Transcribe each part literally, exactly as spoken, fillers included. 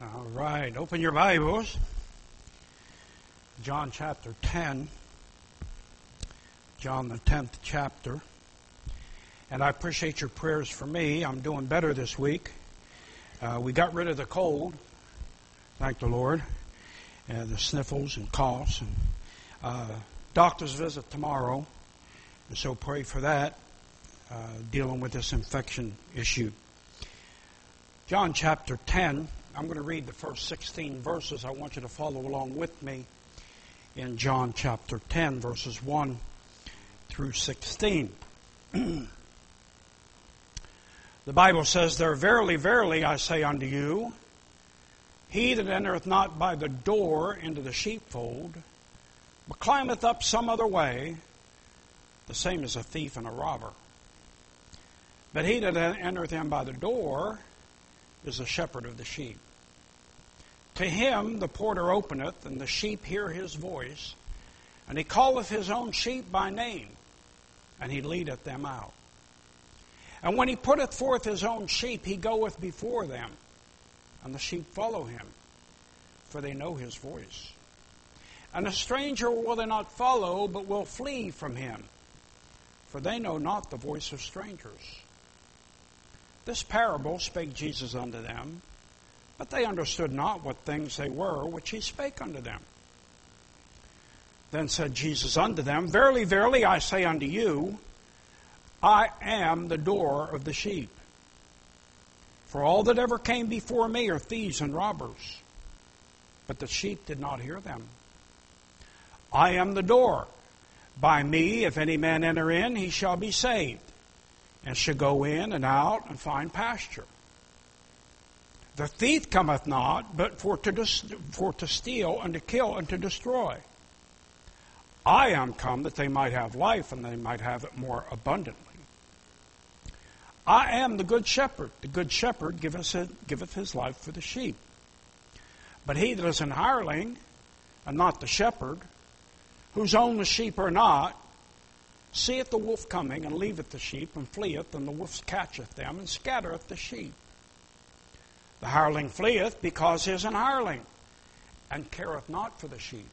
All right, open your Bibles. John chapter ten. John the tenth chapter. And I appreciate your prayers for me. I'm doing better this week. Uh, we got rid of the cold, thank the Lord, and the sniffles and coughs. And uh, doctor's visit tomorrow, and so pray for that, uh, dealing with this infection issue. John chapter ten. I'm going to read the first sixteen verses. I want you to follow along with me in John chapter ten, verses one through sixteen. The Bible says there, "Verily, verily, I say unto you, he that entereth not by the door into the sheepfold, but climbeth up some other way, the same is a thief and a robber. But he that entereth in by the door is the shepherd of the sheep. To him the porter openeth, and the sheep hear his voice, and he calleth his own sheep by name, and he leadeth them out. And when he putteth forth his own sheep, he goeth before them, and the sheep follow him, for they know his voice. And a stranger will they not follow, but will flee from him, for they know not the voice of strangers. This parable spake Jesus unto them, but they understood not what things they were which he spake unto them. Then said Jesus unto them, Verily, verily, I say unto you, I am the door of the sheep. For all that ever came before me are thieves and robbers, but the sheep did not hear them. I am the door. By me, if any man enter in, he shall be saved, and shall go in and out and find pasture. The thief cometh not, but for to, dis- for to steal and to kill and to destroy. I am come that they might have life, and they might have it more abundantly. I am the good shepherd. The good shepherd giveth, giveth his life for the sheep. But he that is an hireling, and not the shepherd, whose own the sheep are not, seeth the wolf coming, and leaveth the sheep, and fleeth, and the wolf catcheth them, and scattereth the sheep. The hireling fleeth, because he is an hireling, and careth not for the sheep.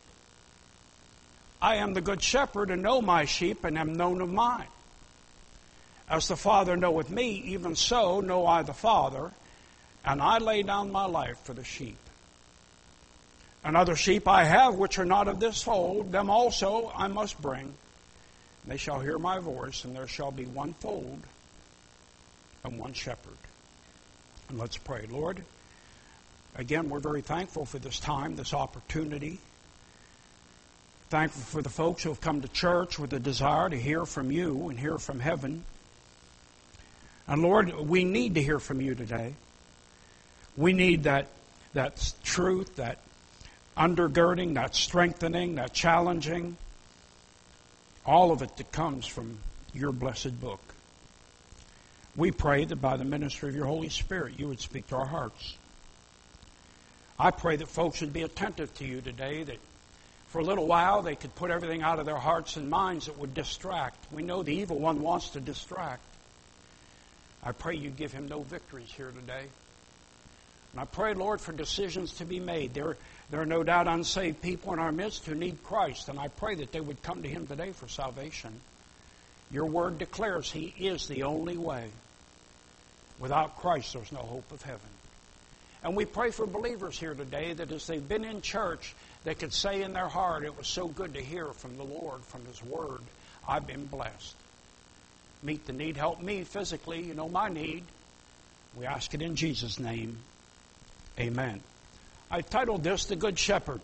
I am the good shepherd, and know my sheep, and am known of mine. As the Father knoweth me, even so know I the Father, and I lay down my life for the sheep. And other sheep I have, which are not of this fold, them also I must bring. They shall hear my voice, and there shall be one fold and one shepherd." And let's pray. Lord, again, we're very thankful for this time, this opportunity. Thankful for the folks who have come to church with a desire to hear from you and hear from heaven. And Lord, we need to hear from you today. We need that, that truth, that undergirding, that strengthening, that challenging, all of it that comes from your blessed book. We pray that by the ministry of your Holy Spirit, you would speak to our hearts. I pray that folks would be attentive to you today, that for a little while they could put everything out of their hearts and minds that would distract. We know the evil one wants to distract. I pray you give him no victories here today. And I pray, Lord, for decisions to be made. There, there are no doubt unsaved people in our midst who need Christ, and I pray that they would come to him today for salvation. Your word declares he is the only way. Without Christ, there's no hope of heaven. And we pray for believers here today that as they've been in church, they could say in their heart, it was so good to hear from the Lord, from his word. I've been blessed. Meet the need. Help me physically. You know my need. We ask it in Jesus' name. Amen. I titled this, The Good Shepherd.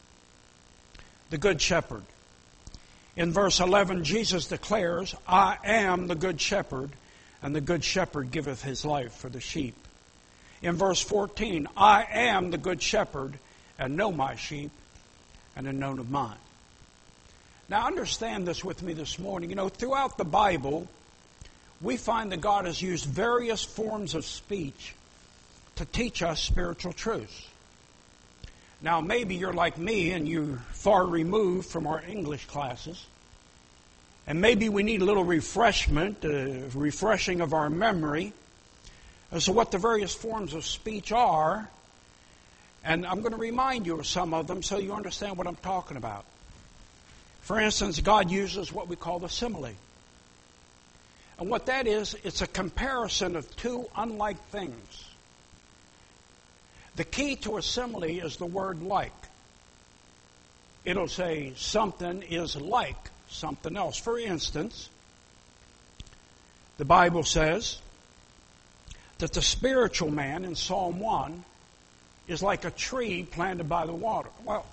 The Good Shepherd. In verse eleven, Jesus declares, I am the good shepherd, and the good shepherd giveth his life for the sheep. In verse fourteen, I am the good shepherd, and know my sheep, and am known of mine. Now understand this with me this morning. You know, throughout the Bible, we find that God has used various forms of speech to teach us spiritual truths. Now, maybe you're like me and you're far removed from our English classes. And maybe we need a little refreshment, uh, refreshing of our memory as to what the various forms of speech are And I'm going to remind you of some of them so you understand what I'm talking about. For instance, God uses what we call the simile. And what that is, it's a comparison of two unlike things. The key to a simile is the word like. It'll say something is like something else. For instance, the Bible says that the spiritual man in Psalm one is like a tree planted by the water. Well,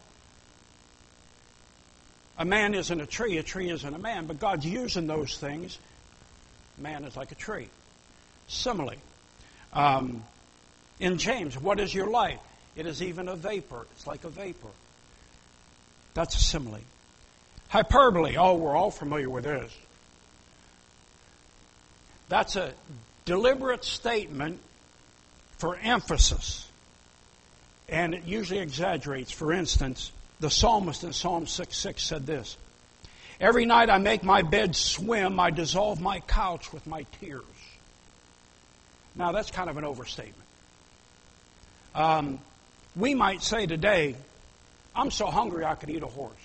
a man isn't a tree, a tree isn't a man, but God's using those things. Man is like a tree. Simile. Um, in James, what is your life? It is even a vapor. It's like a vapor. That's a simile. Hyperbole. Oh, we're all familiar with this. That's a deliberate statement for emphasis. And it usually exaggerates. For instance, the psalmist in Psalm six six said this: every night I make my bed swim, I dissolve my couch with my tears. Now that's kind of an overstatement. Um, we might say today, I'm so hungry I could eat a horse.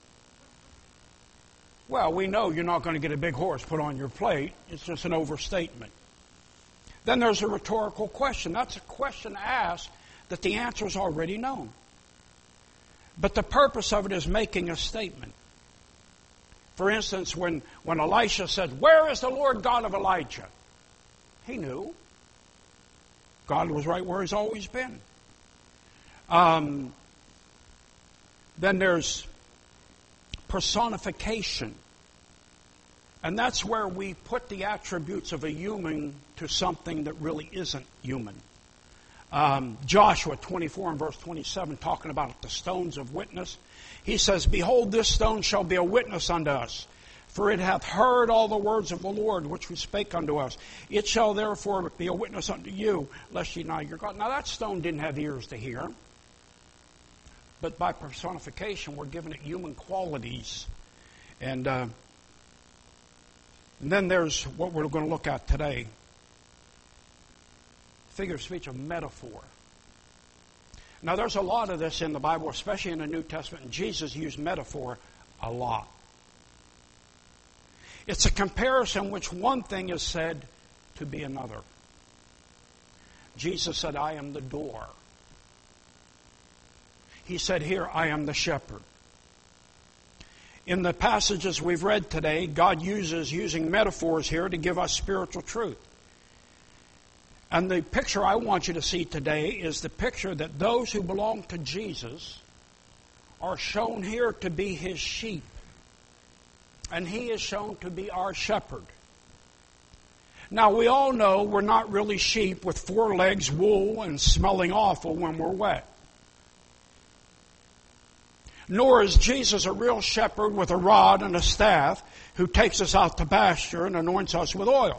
Well, we know you're not going to get a big horse put on your plate. It's just an overstatement. Then there's a rhetorical question. That's a question asked that the answer is already known. But the purpose of it is making a statement. For instance, when, when Elisha said, where is the Lord God of Elijah? He knew. God was right where he's always been. Um, then there's personification. And that's where we put the attributes of a human to something that really isn't human. Um, Joshua twenty-four and verse twenty-seven, talking about the stones of witness. He says, behold, this stone shall be a witness unto us, for it hath heard all the words of the Lord, which we spake unto us. It shall therefore be a witness unto you, lest ye deny your God. Now that stone didn't have ears to hear. But by personification, we're giving it human qualities. And, uh, and then there's what we're going to look at today. Figure of speech, a metaphor. Now there's a lot of this in the Bible, especially in the New Testament, and Jesus used metaphor a lot. It's a comparison which one thing is said to be another. Jesus said, I am the door. He said here, I am the shepherd. In the passages we've read today, God uses using metaphors here to give us spiritual truth. And the picture I want you to see today is the picture that those who belong to Jesus are shown here to be His sheep. And He is shown to be our shepherd. Now, we all know we're not really sheep with four legs, wool, and smelling awful when we're wet. Nor is Jesus a real shepherd with a rod and a staff who takes us out to pasture and anoints us with oil.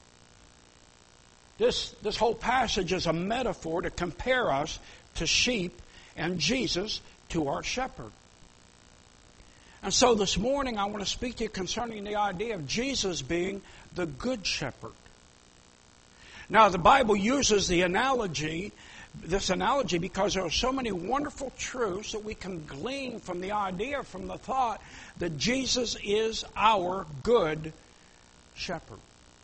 This, this whole passage is a metaphor to compare us to sheep and Jesus to our shepherd. And so this morning I want to speak to you concerning the idea of Jesus being the good shepherd. Now the Bible uses the analogy, this analogy because there are so many wonderful truths that we can glean from the idea, from the thought that Jesus is our good shepherd.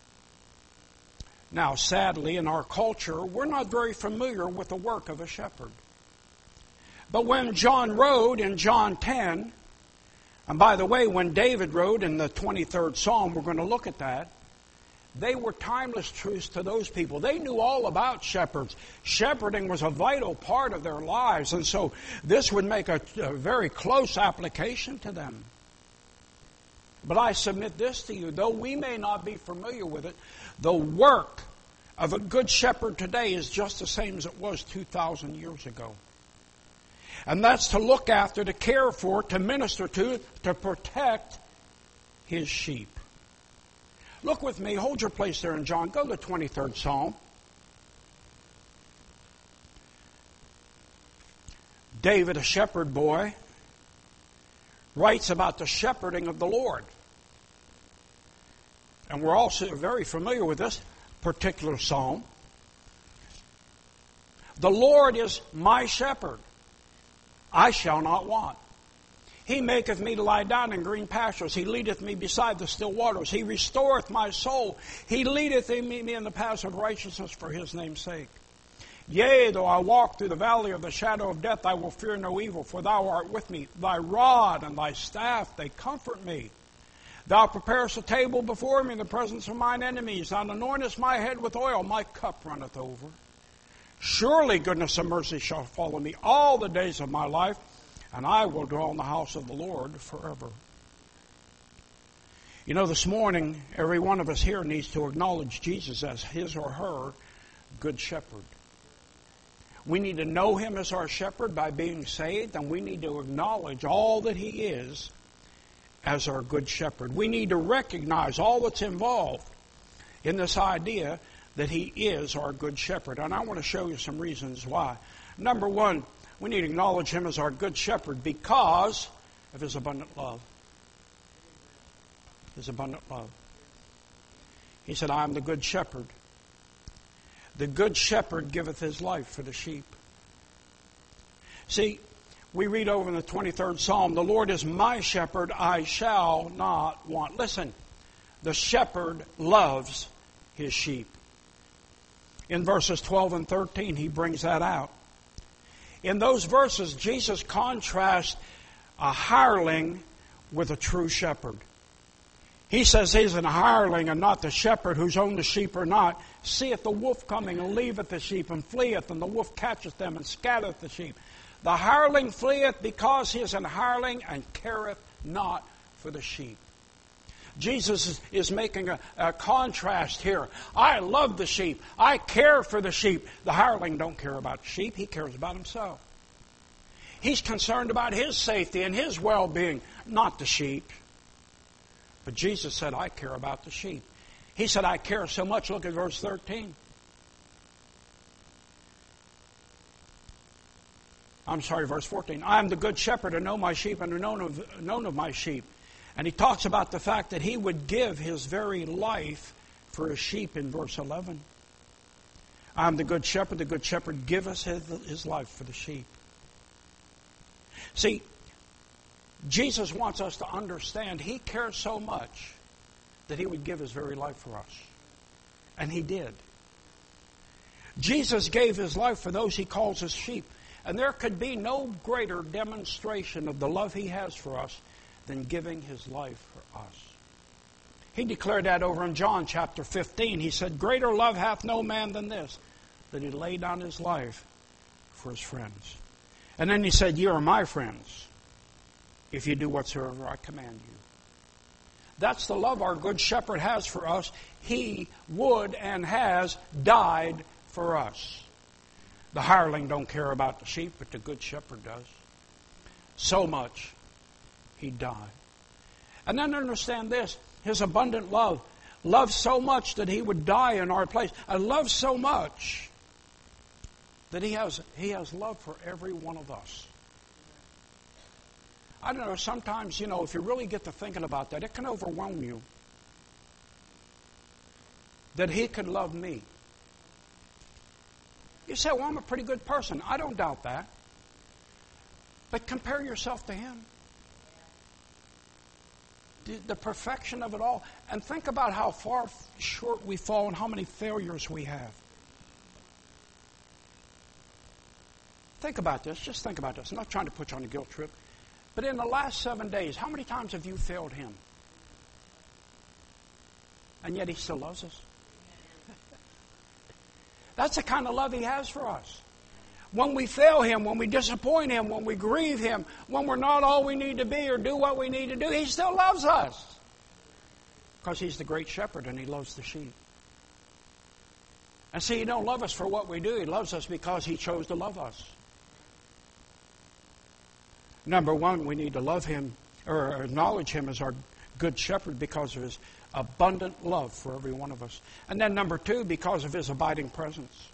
Now, sadly, in our culture, we're not very familiar with the work of a shepherd. But when John wrote in John ten, and by the way, when David wrote in the twenty-third Psalm, we're going to look at that, they were timeless truths to those people. They knew all about shepherds. Shepherding was a vital part of their lives, and so this would make a, a very close application to them. But I submit this to you, though we may not be familiar with it, the work of a good shepherd today is just the same as it was two thousand years ago. And that's to look after, to care for, to minister to, to protect His sheep. Look with me, hold your place there in John. Go to the twenty-third Psalm. David, a shepherd boy, writes about the shepherding of the Lord. And we're also very familiar with this particular psalm. The Lord is my shepherd. I shall not want. He maketh me to lie down in green pastures. He leadeth me beside the still waters. He restoreth my soul. He leadeth me in the paths of righteousness for his name's sake. Yea, though I walk through the valley of the shadow of death, I will fear no evil, for thou art with me. Thy rod and thy staff, they comfort me. Thou preparest a table before me in the presence of mine enemies. Thou anointest my head with oil. My cup runneth over. Surely goodness and mercy shall follow me all the days of my life, and I will dwell in the house of the Lord forever. You know, this morning, every one of us here needs to acknowledge Jesus as his or her good shepherd. We need to know him as our shepherd by being saved, and we need to acknowledge all that he is as our good shepherd. We need to recognize all that's involved in this idea that he is our good shepherd. And I want to show you some reasons why. Number one, we need to acknowledge him as our good shepherd because of his abundant love. His abundant love. He said, I am the good shepherd. The good shepherd giveth his life for the sheep. See, we read over in the twenty-third Psalm, the Lord is my shepherd, I shall not want. Listen, the shepherd loves his sheep. In verses twelve and thirteen, he brings that out. In those verses, Jesus contrasts a hireling with a true shepherd. He says he's an hireling and not the shepherd, whose own the sheep are not. Seeth the wolf coming, and leaveth the sheep, and fleeth, and the wolf catcheth them, and scattereth the sheep. The hireling fleeth because he is an hireling, and careth not for the sheep. Jesus is, is making a, a contrast here. I love the sheep. I care for the sheep. The hireling don't care about sheep. He cares about himself. He's concerned about his safety and his well-being, not the sheep. But Jesus said, I care about the sheep. He said, I care so much. Look at verse thirteen. I'm sorry, verse fourteen. I am the good shepherd and know my sheep and are known of, known of my sheep. And he talks about the fact that he would give his very life for his sheep in verse eleven. I am the good shepherd. The good shepherd giveth his, his life for the sheep. See, Jesus wants us to understand he cares so much that he would give his very life for us. And he did. Jesus gave his life for those he calls his sheep. And there could be no greater demonstration of the love he has for us than giving his life for us. He declared that over in John chapter fifteen. He said, greater love hath no man than this, that he laid down his life for his friends. And then he said, you are my friends, if you do whatsoever I command you. That's the love our good shepherd has for us. He would and has died for us. The hireling don't care about the sheep, but the good shepherd does. So much he died. And then understand this, his abundant love. Love so much that he would die in our place. And love so much that he has, he has love for every one of us. I don't know, sometimes, you know, if you really get to thinking about that, it can overwhelm you. That he could love me. You say, well, I'm a pretty good person. I don't doubt that. But compare yourself to him. The, the perfection of it all. And think about how far short we fall and how many failures we have. Think about this. Just think about this. I'm not trying to put you on a guilt trip. But in the last seven days, how many times have you failed him? And yet he still loves us. That's the kind of love he has for us. When we fail him, when we disappoint him, when we grieve him, when we're not all we need to be or do what we need to do, he still loves us. Because he's the great shepherd and he loves the sheep. And see, he don't love us for what we do. He loves us because he chose to love us. Number one, we need to love him or acknowledge him as our good shepherd because of his abundant love for every one of us. And then number two, because of his abiding presence.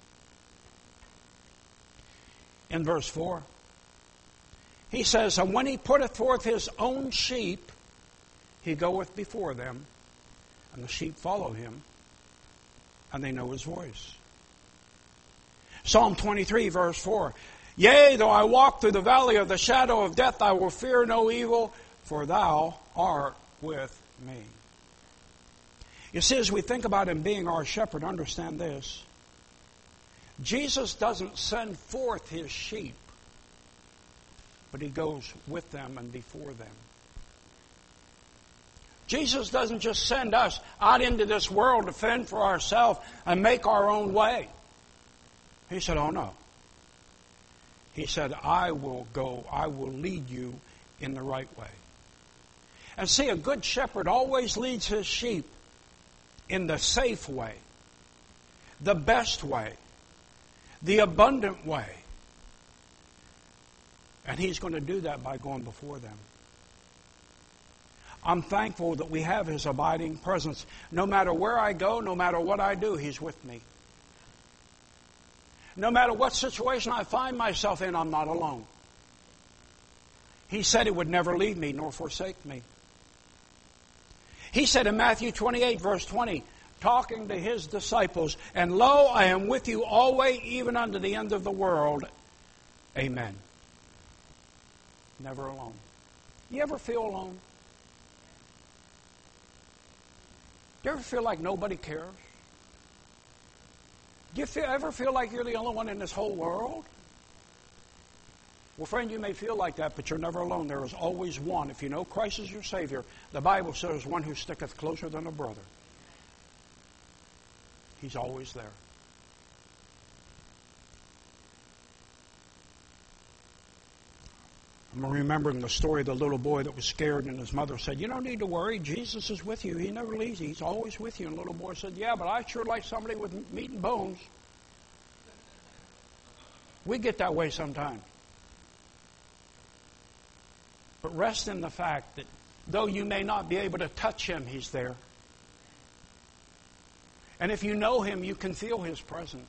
In verse four, he says, and when he putteth forth his own sheep, he goeth before them, and the sheep follow him, and they know his voice. Psalm twenty-three, verse four. Yea, though I walk through the valley of the shadow of death, I will fear no evil, for thou art with me. You see, as we think about him being our shepherd, understand this. Jesus doesn't send forth his sheep, but he goes with them and before them. Jesus doesn't just send us out into this world to fend for ourselves and make our own way. He said, oh no. He said, I will go, I will lead you in the right way. And see, a good shepherd always leads his sheep in the safe way, the best way, the abundant way. And he's going to do that by going before them. I'm thankful that we have his abiding presence. No matter where I go, no matter what I do, he's with me. No matter what situation I find myself in, I'm not alone. He said he would never leave me nor forsake me. He said in Matthew twenty-eight, verse twenty, talking to his disciples, and lo, I am with you always, even unto the end of the world. Amen. Never alone. You ever feel alone? Do you ever feel like nobody cares? Do you feel, ever feel like you're the only one in this whole world? Well, friend, you may feel like that, but you're never alone. There is always one. If you know Christ is your Savior, the Bible says, one who sticketh closer than a brother. He's always there. I'm remembering the story of the little boy that was scared, and his mother said, you don't need to worry. Jesus is with you. He never leaves you. He's always with you. And the little boy said, yeah, but I sure like somebody with meat and bones. We get that way sometimes. But rest in the fact that though you may not be able to touch him, he's there. And if you know him, you can feel his presence.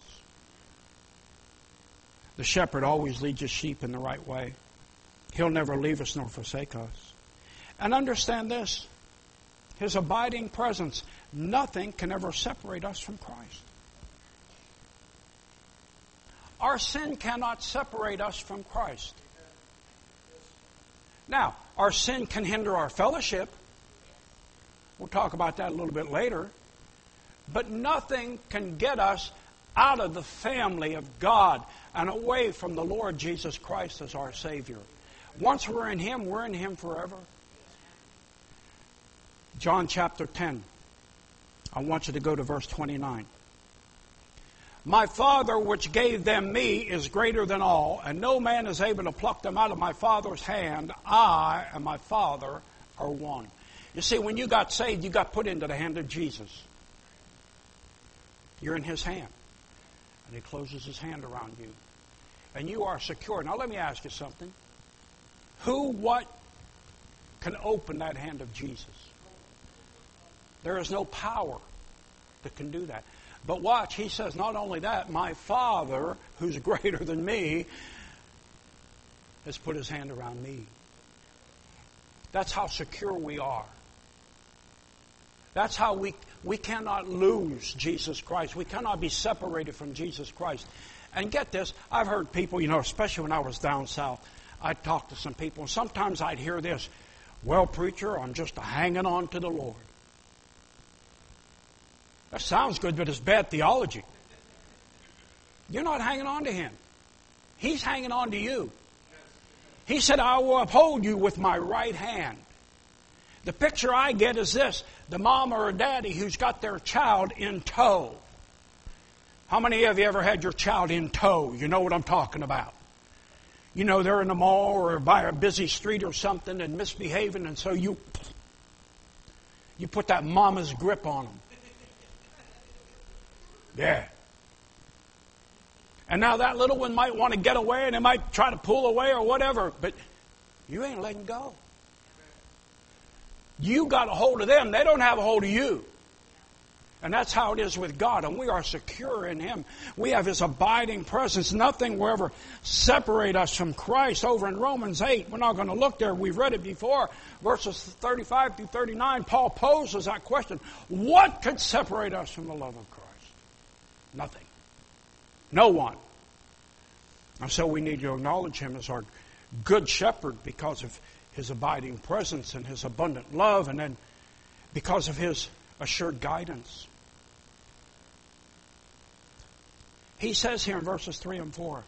The shepherd always leads his sheep in the right way. He'll never leave us nor forsake us. And understand this, his abiding presence, nothing can ever separate us from Christ. Our sin cannot separate us from Christ. Now, our sin can hinder our fellowship. We'll talk about that a little bit later. But nothing can get us out of the family of God and away from the Lord Jesus Christ as our Savior. Once we're in him, we're in him forever. John chapter ten. I want you to go to verse twenty-nine. My Father which gave them me is greater than all, and no man is able to pluck them out of my Father's hand. I and my Father are one. You see, when you got saved, you got put into the hand of Jesus. You're in his hand. And he closes his hand around you. And you are secure. Now let me ask you something. Who, what can open that hand of Jesus? There is no power that can do that. But watch, he says not only that, my Father, who's greater than me, has put his hand around me. That's how secure we are. That's how we, we cannot lose Jesus Christ. We cannot be separated from Jesus Christ. And get this, I've heard people, you know, especially when I was down south, I'd talk to some people, and sometimes I'd hear this, well, preacher, I'm just hanging on to the Lord. That sounds good, but it's bad theology. You're not hanging on to him. He's hanging on to you. He said, I will uphold you with my right hand. The picture I get is this, the mom or daddy who's got their child in tow. How many of you ever had your child in tow? You know what I'm talking about. You know, they're in the mall or by a busy street or something and misbehaving, and so you you put that mama's grip on them. Yeah. And now that little one might want to get away and they might try to pull away or whatever, but you ain't letting go. You got a hold of them. They don't have a hold of you. And that's how it is with God. And we are secure in him. We have his abiding presence. Nothing will ever separate us from Christ. Over in Romans eight, we're not going to look there. We've read it before. Verses thirty-five through thirty-nine, Paul poses that question. What could separate us from the love of Christ? Nothing. No one. And so we need to acknowledge Him as our good shepherd because of His abiding presence and His abundant love, and then because of His assured guidance. He says here in verses three and four,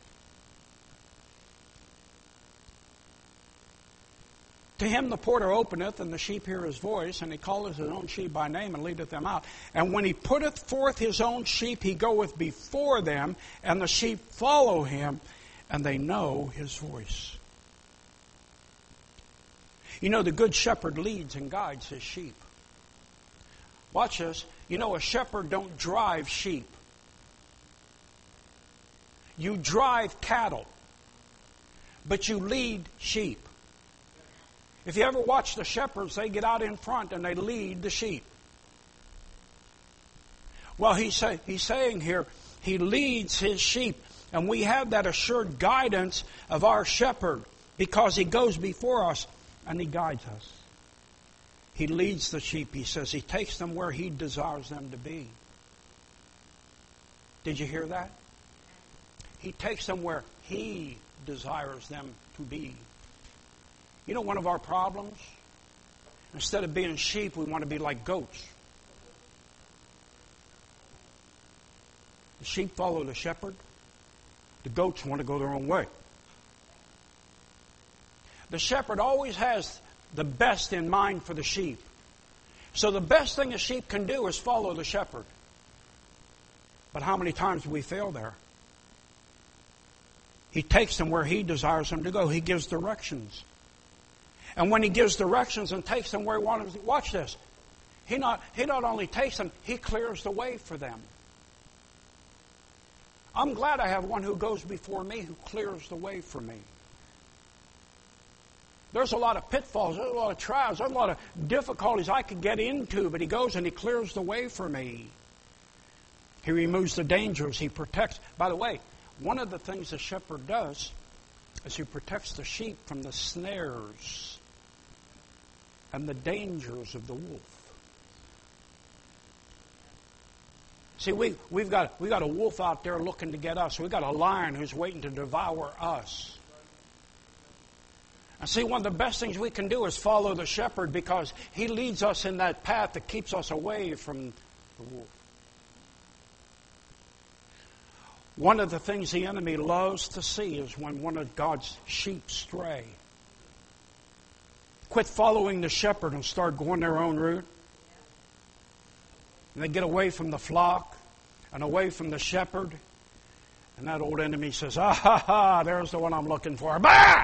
to him the porter openeth, and the sheep hear his voice, and he calleth his own sheep by name, and leadeth them out. And when he putteth forth his own sheep, he goeth before them, and the sheep follow him, and they know his voice. You know, the good shepherd leads and guides his sheep. Watch this. You know, a shepherd don't drive sheep. You drive cattle, but you lead sheep. If you ever watch the shepherds, they get out in front and they lead the sheep. Well, he's, say, he's saying here, he leads his sheep, and we have that assured guidance of our shepherd because he goes before us and he guides us. He leads the sheep, he says. He takes them where he desires them to be. Did you hear that? He takes them where he desires them to be. You know, one of our problems, instead of being sheep, we want to be like goats. The sheep follow the shepherd. The goats want to go their own way. The shepherd always has the best in mind for the sheep. So the best thing a sheep can do is follow the shepherd. But how many times do we fail there? He takes them where he desires them to go. He gives directions. And when he gives directions and takes them where he wants them to, watch this. He not, he not only takes them, he clears the way for them. I'm glad I have one who goes before me, who clears the way for me. There's a lot of pitfalls, there's a lot of trials, there's a lot of difficulties I could get into, but he goes and he clears the way for me. He removes the dangers, he protects. By the way, one of the things the shepherd does is he protects the sheep from the snares and the dangers of the wolf. See, we, we've got, we've got a wolf out there looking to get us. We've got a lion who's waiting to devour us. And see, one of the best things we can do is follow the shepherd because he leads us in that path that keeps us away from the wolf. One of the things the enemy loves to see is when one of God's sheep stray. Quit following the shepherd and start going their own route. And they get away from the flock and away from the shepherd. And that old enemy says, ah, ha, ha, there's the one I'm looking for. Bah!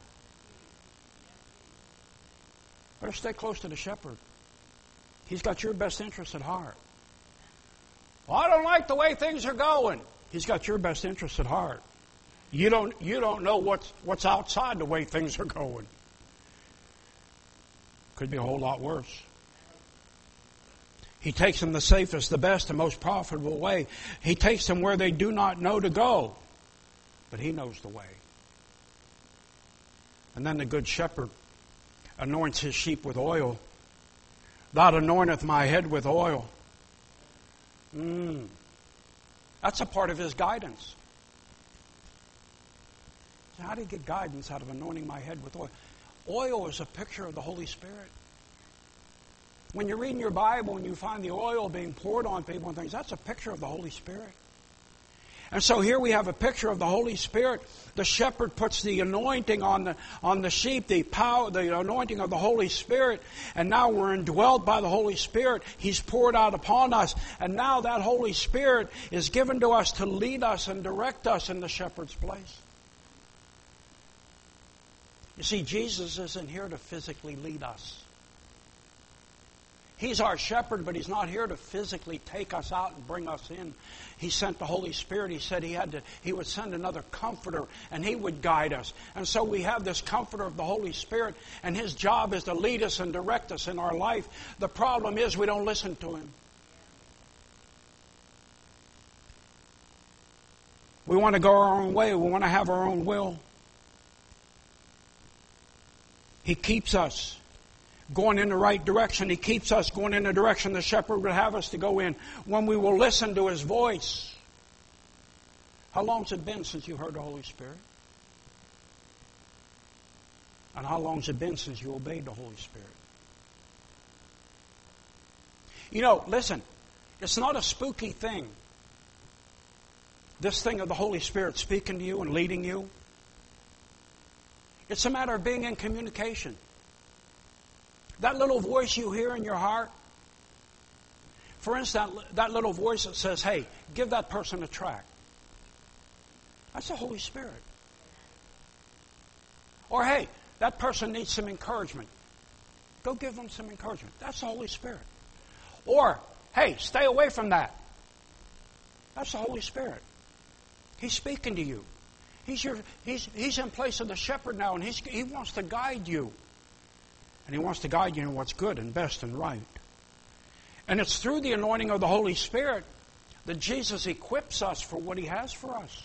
Better stay close to the shepherd. He's got your best interest at heart. Well, I don't like the way things are going. He's got your best interest at heart. You don't, you don't know what's, what's outside the way things are going. Could be a whole lot worse. He takes them the safest, the best, and most profitable way. He takes them where they do not know to go. But he knows the way. And then the good shepherd anoints his sheep with oil. Thou anointeth my head with oil. Mm. That's a part of his guidance. So how do you get guidance out of anointing my head with oil? Oil is a picture of the Holy Spirit. When you're reading your Bible and you find the oil being poured on people and things, that's a picture of the Holy Spirit. And so here we have a picture of the Holy Spirit. The shepherd puts the anointing on the on the sheep, the power, the anointing of the Holy Spirit, and now we're indwelt by the Holy Spirit. He's poured out upon us, and now that Holy Spirit is given to us to lead us and direct us in the shepherd's place. You see, Jesus isn't here to physically lead us. He's our shepherd, but he's not here to physically take us out and bring us in. He sent the Holy Spirit. He said he had to, he would send another comforter, and he would guide us. And so we have this comforter of the Holy Spirit, and his job is to lead us and direct us in our life. The problem is we don't listen to him. We want to go our own way. We want to have our own will. He keeps us going in the right direction. He keeps us going in the direction the shepherd would have us to go in when we will listen to his voice. How long's it been since you heard the Holy Spirit? And how long's it been since you obeyed the Holy Spirit? You know, listen, it's not a spooky thing. This thing of the Holy Spirit speaking to you and leading you. It's a matter of being in communication. That little voice you hear in your heart, for instance, that little voice that says, hey, give that person a tract. That's the Holy Spirit. Or, hey, that person needs some encouragement. Go give them some encouragement. That's the Holy Spirit. Or, hey, stay away from that. That's the Holy Spirit. He's speaking to you. He's your, he's, he's in place of the shepherd now, and he's, he wants to guide you. And he wants to guide you in what's good and best and right. And it's through the anointing of the Holy Spirit that Jesus equips us for what he has for us.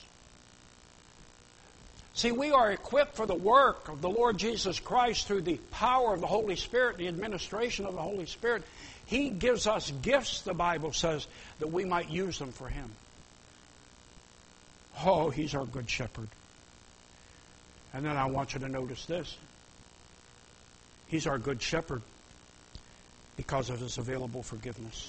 See, we are equipped for the work of the Lord Jesus Christ through the power of the Holy Spirit, the administration of the Holy Spirit. He gives us gifts, the Bible says, that we might use them for him. Oh, he's our good shepherd. And then I want you to notice this. He's our good shepherd because of his available forgiveness.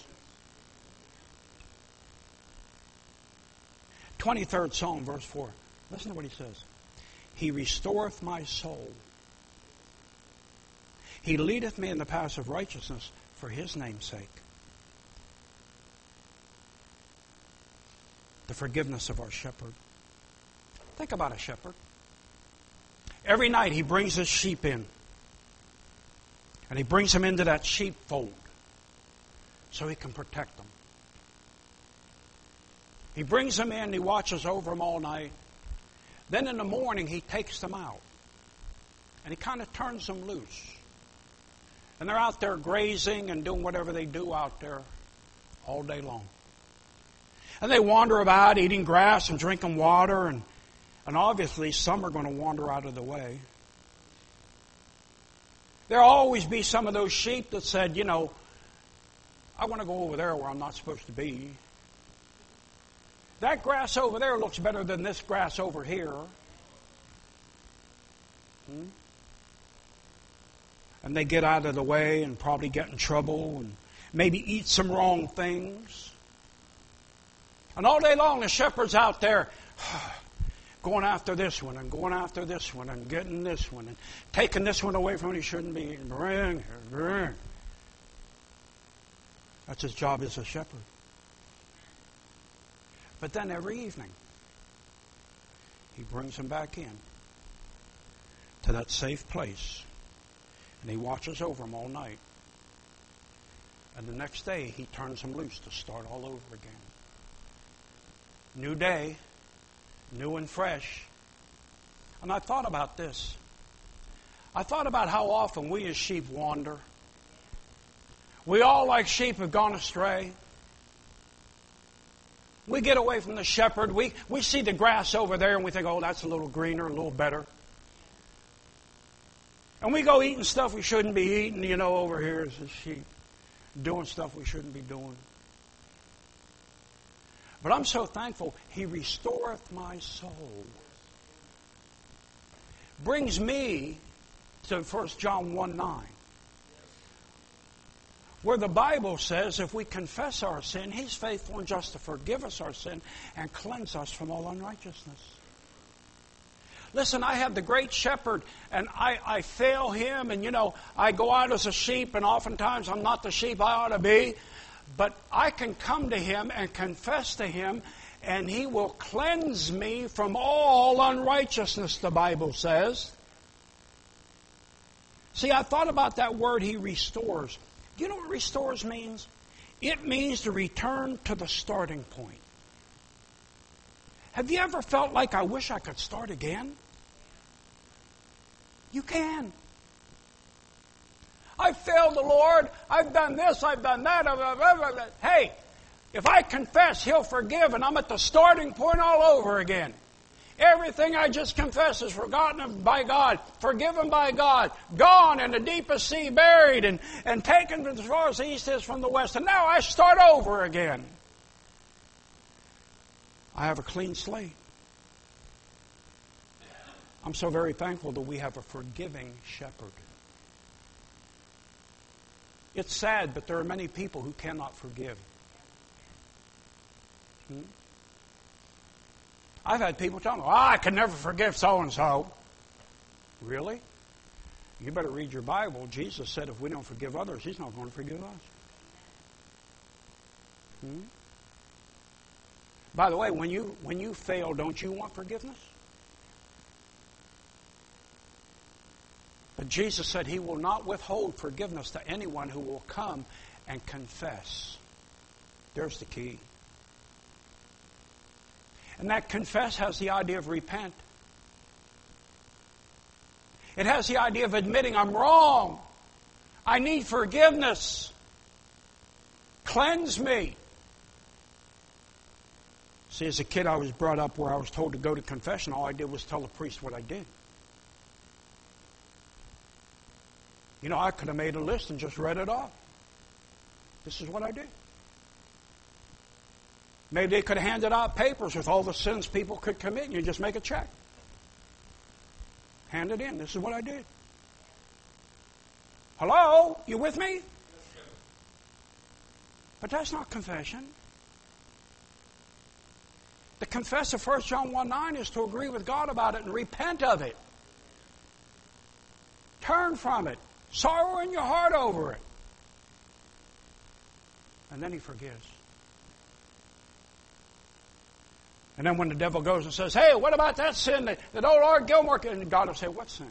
twenty-third Psalm, verse four. Listen to what he says. He restoreth my soul. He leadeth me in the paths of righteousness for his name's sake. The forgiveness of our shepherd. Think about a shepherd. Every night he brings his sheep in. And he brings them into that sheepfold so he can protect them. He brings them in, he watches over them all night. Then in the morning he takes them out. And he kind of turns them loose. And they're out there grazing and doing whatever they do out there all day long. And they wander about eating grass and drinking water. And, and obviously some are going to wander out of the way. There'll always be some of those sheep that said, you know, I want to go over there where I'm not supposed to be. That grass over there looks better than this grass over here. Hmm? And they get out of the way and probably get in trouble and maybe eat some wrong things. And all day long the shepherd's out there going after this one and going after this one and getting this one and taking this one away from what he shouldn't be eating. Bring, bring. That's his job as a shepherd. But then every evening, he brings them back in to that safe place. And he watches over them all night. And the next day, he turns them loose to start all over again. New day, new and fresh. And I thought about this. I thought about how often we as sheep wander. We all, like sheep, have gone astray. We get away from the shepherd. We, we see the grass over there and we think, oh, that's a little greener, a little better. And we go eating stuff we shouldn't be eating, you know, over here as a sheep. Doing stuff we shouldn't be doing. But I'm so thankful. He restoreth my soul. Brings me to First John one nine. Where the Bible says if we confess our sin, He's faithful and just to forgive us our sin and cleanse us from all unrighteousness. Listen, I have the great shepherd and I, I fail him and, you know, I go out as a sheep and oftentimes I'm not the sheep I ought to be. But I can come to Him and confess to Him and He will cleanse me from all unrighteousness, the Bible says. See, I thought about that word, He restores. Do you know what restores means? It means to return to the starting point. Have you ever felt like, I wish I could start again? You can. I've failed the Lord. I've done this. I've done that. Hey, if I confess, He'll forgive, and I'm at the starting point all over again. Everything I just confessed is forgotten by God, forgiven by God, gone in the deepest sea, buried, and, and taken as far as the east is from the west. And now I start over again. I have a clean slate. I'm so very thankful that we have a forgiving shepherd. It's sad, but there are many people who cannot forgive. Hmm? I've had people tell me, oh, I can never forgive so-and-so. Really? You better read your Bible. Jesus said if we don't forgive others, He's not going to forgive us. Hmm? By the way, when you when you fail, don't you want forgiveness? But Jesus said He will not withhold forgiveness to anyone who will come and confess. There's the key. And that confess has the idea of repent. It has the idea of admitting I'm wrong. I need forgiveness. Cleanse me. See, as a kid, I was brought up where I was told to go to confession. All I did was tell the priest what I did. You know, I could have made a list and just read it off. This is what I did. Maybe they could have handed out papers with all the sins people could commit, and you just make a check. Hand it in. This is what I did. Hello? You with me? But that's not confession. The confess of First John one nine is to agree with God about it and repent of it. Turn from it. Sorrow in your heart over it. And then He forgives. And then when the devil goes and says, hey, what about that sin that, that old Lord Gilmore, and God will say, what sin?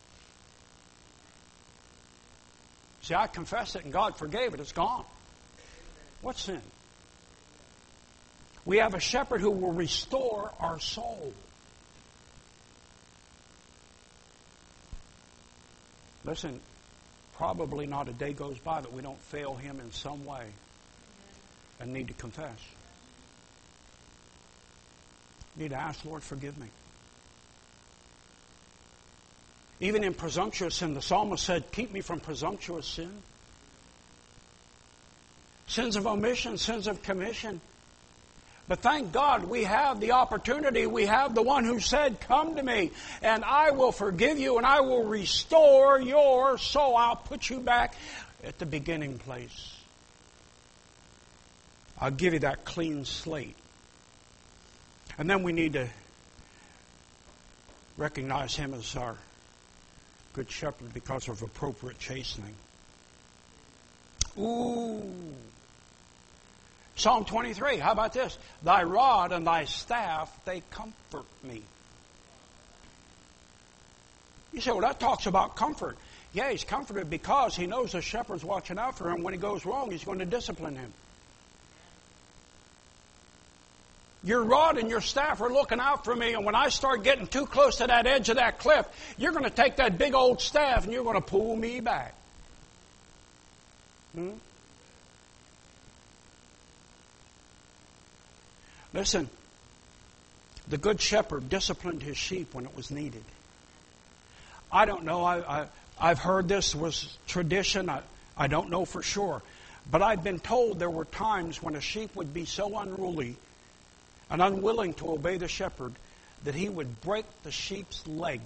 See, I confessed it and God forgave it. It's gone. What sin? We have a shepherd who will restore our soul. Listen, probably not a day goes by that we don't fail Him in some way and need to confess. Need to ask, Lord, forgive me. Even in presumptuous sin, the psalmist said, keep me from presumptuous sin. Sins of omission, sins of commission. But thank God we have the opportunity. We have the one who said, come to me and I will forgive you and I will restore your soul. I'll put you back at the beginning place. I'll give you that clean slate. And then we need to recognize Him as our good shepherd because of appropriate chastening. Ooh. Psalm twenty-three, how about this? Thy rod and thy staff, they comfort me. You say, well, that talks about comfort. Yeah, He's comforted because He knows the shepherd's watching out for him. When he goes wrong, He's going to discipline him. Your rod and your staff are looking out for me, and when I start getting too close to that edge of that cliff, you're going to take that big old staff and you're going to pull me back. Hmm? Listen, the good shepherd disciplined his sheep when it was needed. I don't know, I, I, I've heard this was tradition, I, I don't know for sure, but I've been told there were times when a sheep would be so unruly and unwilling to obey the shepherd that he would break the sheep's leg.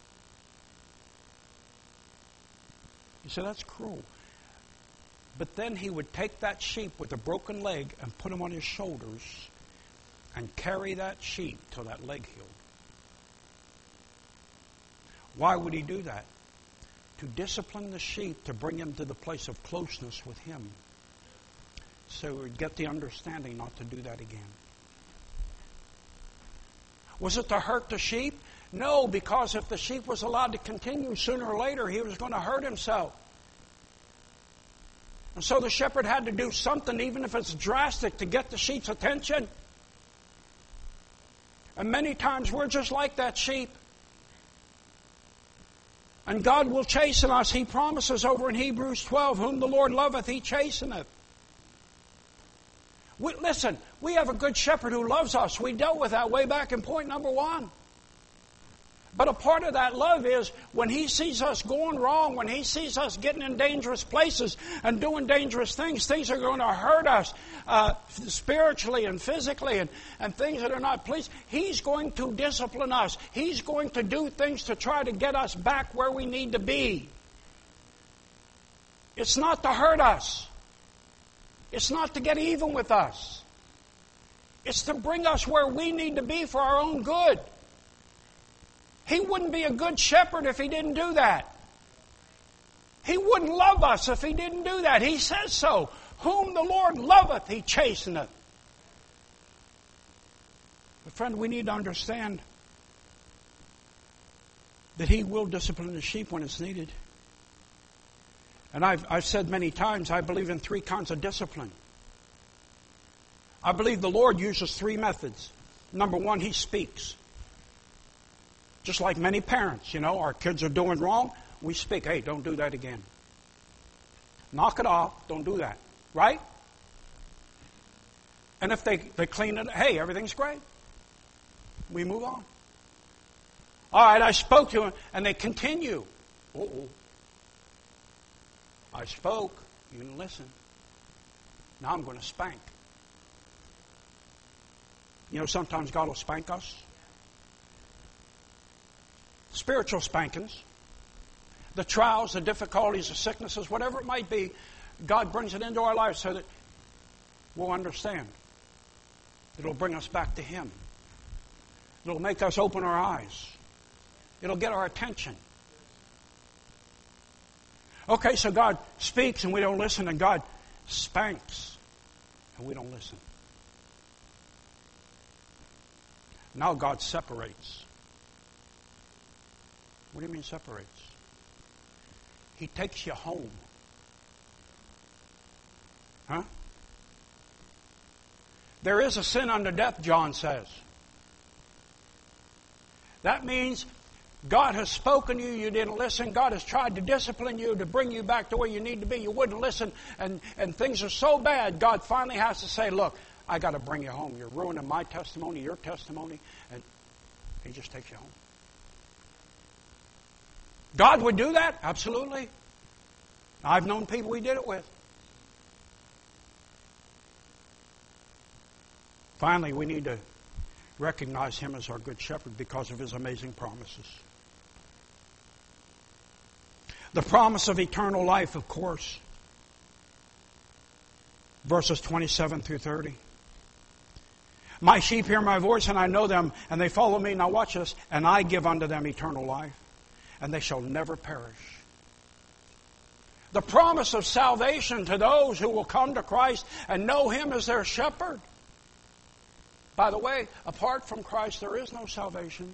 You say, that's cruel. But then he would take that sheep with a broken leg and put him on his shoulders and carry that sheep till that leg healed. Why would he do that? To discipline the sheep, to bring him to the place of closeness with him. So he would get the understanding not to do that again. Was it to hurt the sheep? No, because if the sheep was allowed to continue, sooner or later he was going to hurt himself. And so the shepherd had to do something, even if it's drastic, to get the sheep's attention. And many times we're just like that sheep. And God will chasten us. He promises over in Hebrews twelve, whom the Lord loveth, He chasteneth. We, listen, we have a good shepherd who loves us. We dealt with that way back in point number one. But a part of that love is when He sees us going wrong, when He sees us getting in dangerous places and doing dangerous things, things are going to hurt us uh, spiritually and physically and, and things that are not pleasing, He's going to discipline us. He's going to do things to try to get us back where we need to be. It's not to hurt us. It's not to get even with us. It's to bring us where we need to be for our own good. He wouldn't be a good shepherd if He didn't do that. He wouldn't love us if He didn't do that. He says so. Whom the Lord loveth, He chasteneth. But friend, we need to understand that He will discipline His sheep when it's needed. And I've, I've said many times, I believe in three kinds of discipline. I believe the Lord uses three methods. Number one, He speaks. Just like many parents, you know, our kids are doing wrong, we speak, hey, don't do that again. Knock it off, don't do that. Right? And if they, they clean it, hey, everything's great. We move on. All right, I spoke to them, and they continue. Uh-oh. I spoke, you didn't listen. Now I'm going to spank. You know, sometimes God will spank us. Spiritual spankings, the trials, the difficulties, the sicknesses, whatever it might be, God brings it into our lives so that we'll understand. It'll bring us back to Him. It'll make us open our eyes. It'll get our attention. Okay, so God speaks and we don't listen, and God spanks and we don't listen. Now God separates. What do you mean separates? He takes you home. Huh? There is a sin unto death, John says. That means God has spoken to you, you didn't listen. God has tried to discipline you to bring you back to where you need to be. You wouldn't listen, and, and things are so bad, God finally has to say, look, I got to bring you home. You're ruining my testimony, your testimony, and He just takes you home. God would do that? Absolutely. I've known people He did it with. Finally, we need to recognize Him as our good shepherd because of His amazing promises. The promise of eternal life, of course. Verses twenty-seven through thirty. My sheep hear my voice, and I know them, and they follow me. Now watch this. And I give unto them eternal life, and they shall never perish. The promise of salvation to those who will come to Christ and know Him as their shepherd. By the way, apart from Christ, there is no salvation.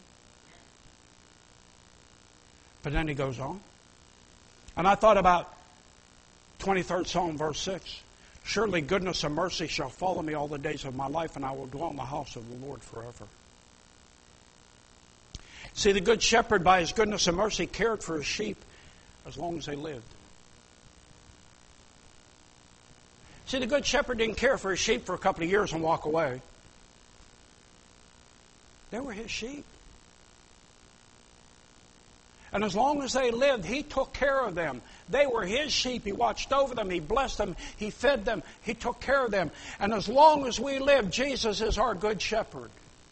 But then he goes on. And I thought about twenty-third Psalm, verse six. Surely goodness and mercy shall follow me all the days of my life, and I will dwell in the house of the Lord forever. See, the good shepherd, by his goodness and mercy, cared for his sheep as long as they lived. See, the good shepherd didn't care for his sheep for a couple of years and walk away. They were his sheep. And as long as they lived, he took care of them. They were his sheep. He watched over them. He blessed them. He fed them. He took care of them. And as long as we live, Jesus is our good shepherd.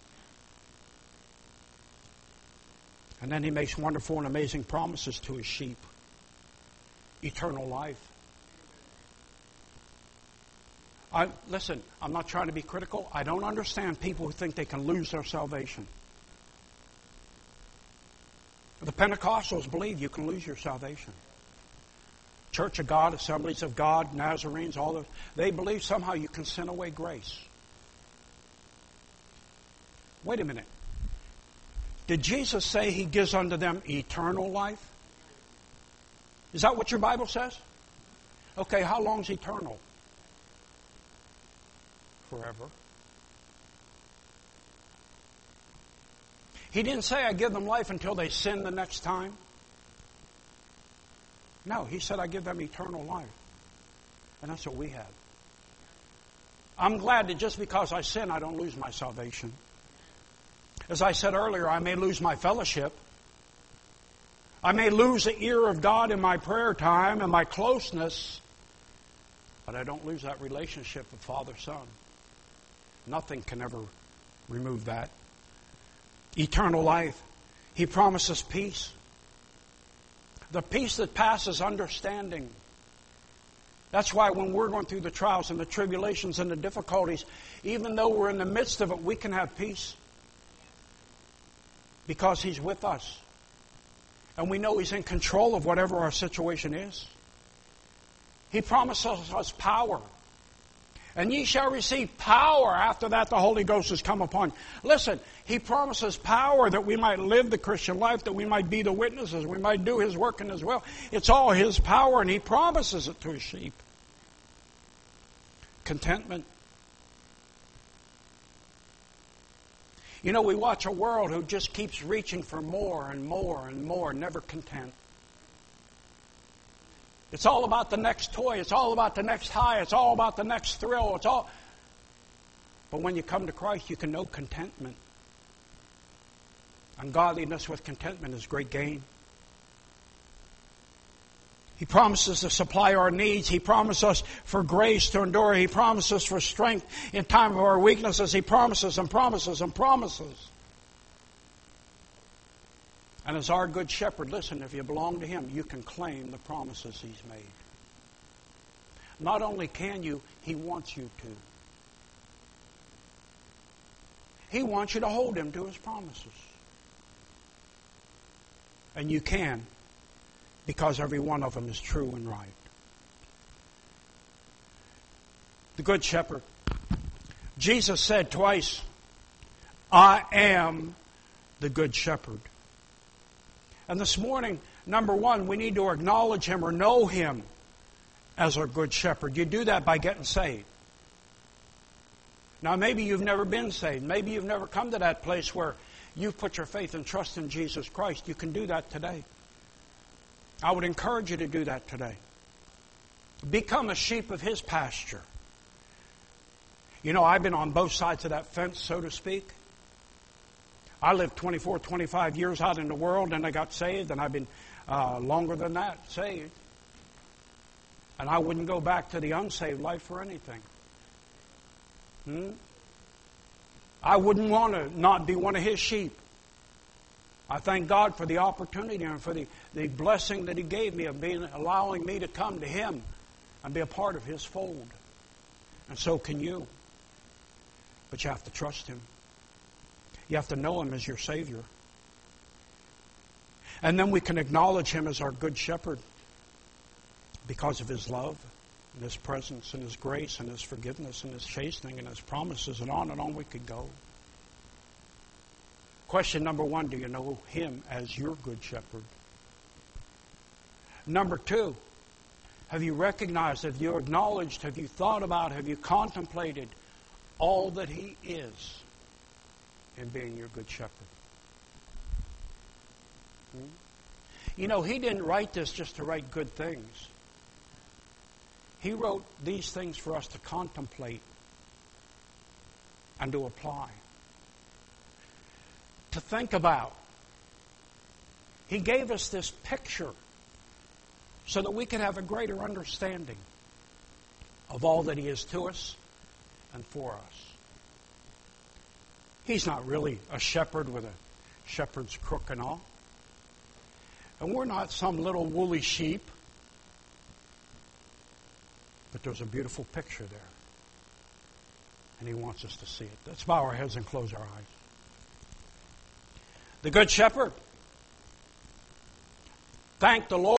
And then he makes wonderful and amazing promises to his sheep. Eternal life. I, listen, I'm not trying to be critical. I don't understand people who think they can lose their salvation. The Pentecostals believe you can lose your salvation. Church of God, Assemblies of God, Nazarenes, all those, they believe somehow you can sin away grace. Wait a minute. Did Jesus say He gives unto them eternal life? Is that what your Bible says? Okay, how long's eternal? Forever. He didn't say I give them life until they sin the next time. No, He said I give them eternal life. And that's what we have. I'm glad that just because I sin, I don't lose my salvation. As I said earlier, I may lose my fellowship, I may lose the ear of God in my prayer time and my closeness, but I don't lose that relationship of Father-Son. Nothing can ever remove that. Eternal life. He promises peace. The peace that passes understanding. That's why when we're going through the trials and the tribulations and the difficulties, even though we're in the midst of it, we can have peace. Because He's with us. And we know He's in control of whatever our situation is. He promises us power. And ye shall receive power. After that, the Holy Ghost has come upon you. Listen, He promises power that we might live the Christian life, that we might be the witnesses, we might do His work in His will. It's all His power, and He promises it to His sheep. Contentment. You know, we watch a world who just keeps reaching for more and more and more, never content. It's all about the next toy. It's all about the next high. It's all about the next thrill. It's all. But when you come to Christ, you can know contentment. And godliness with contentment is great gain. He promises to supply our needs. He promises us for grace to endure. He promises for strength in time of our weaknesses. He promises and promises and promises. And as our good shepherd, listen, if you belong to Him, you can claim the promises He's made. Not only can you, He wants you to. He wants you to hold Him to His promises. And you can, because every one of them is true and right. The Good Shepherd. Jesus said twice, I am the Good Shepherd. And this morning, number one, we need to acknowledge Him or know Him as our Good Shepherd. You do that by getting saved. Now, maybe you've never been saved. Maybe you've never come to that place where you've put your faith and trust in Jesus Christ. You can do that today. I would encourage you to do that today. Become a sheep of His pasture. You know, I've been on both sides of that fence, so to speak. I lived twenty-four, twenty-five years out in the world, and I got saved, and I've been uh, longer than that saved. And I wouldn't go back to the unsaved life for anything. Hmm? I wouldn't want to not be one of His sheep. I thank God for the opportunity and for the, the blessing that He gave me of being allowing me to come to Him and be a part of His fold. And so can you. But you have to trust Him. You have to know Him as your Savior. And then we can acknowledge Him as our Good Shepherd because of His love and His presence and His grace and His forgiveness and His chastening and His promises, and on and on we could go. Question number one, do you know Him as your Good Shepherd? Number two, have you recognized, have you acknowledged, have you thought about, have you contemplated all that He is in being your Good Shepherd? Hmm? You know, He didn't write this just to write good things. He wrote these things for us to contemplate and to apply, to think about. He gave us this picture so that we could have a greater understanding of all that He is to us and for us. He's not really a shepherd with a shepherd's crook and all. And we're not some little woolly sheep. But there's a beautiful picture there. And He wants us to see it. Let's bow our heads and close our eyes. The Good Shepherd. Thank the Lord.